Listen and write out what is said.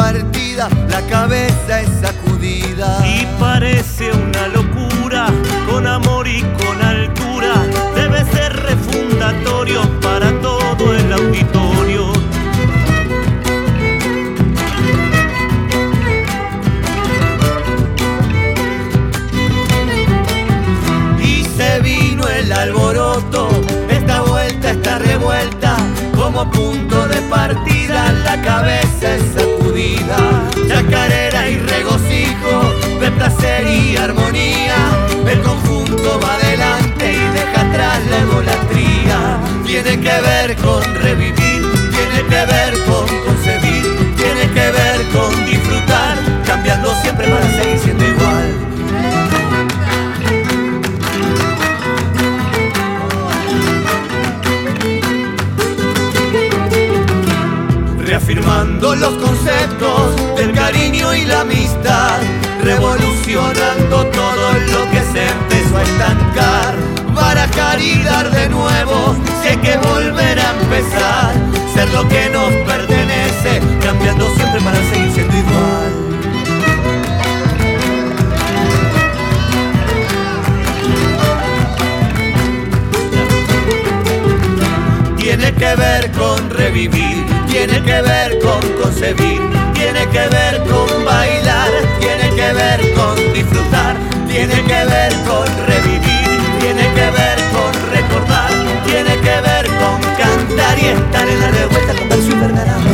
partida, la cabeza es sacudida. Y parece una locura, con amor y con altura, debe ser refundatorio para todo el auditorio. Y se vino el alboroto, esta vuelta está revuelta, como punto de partida, la cabeza es sacudida. Chacarera y regocijo, de placer y armonía, el conjunto va adelante y deja atrás la egolatría. Tiene que ver con revivir, tiene que ver con concebir, tiene que ver con disfrutar, cambiando siempre para seguir siendo igual. Reafirmando los conceptos del cariño y la amistad, revolucionando todo lo que se empezó a estancar. Barajar y dar de nuevo, si hay que volver a empezar, ser lo que nos pertenece, cambiando siempre para seguir siendo igual. Tiene que ver con revivir, tiene que ver con concebir, tiene que ver con bailar, tiene que ver con disfrutar, tiene que ver con revivir, tiene que ver con recordar, tiene que ver con cantar y estar en la revuelta con Verso Invernadero.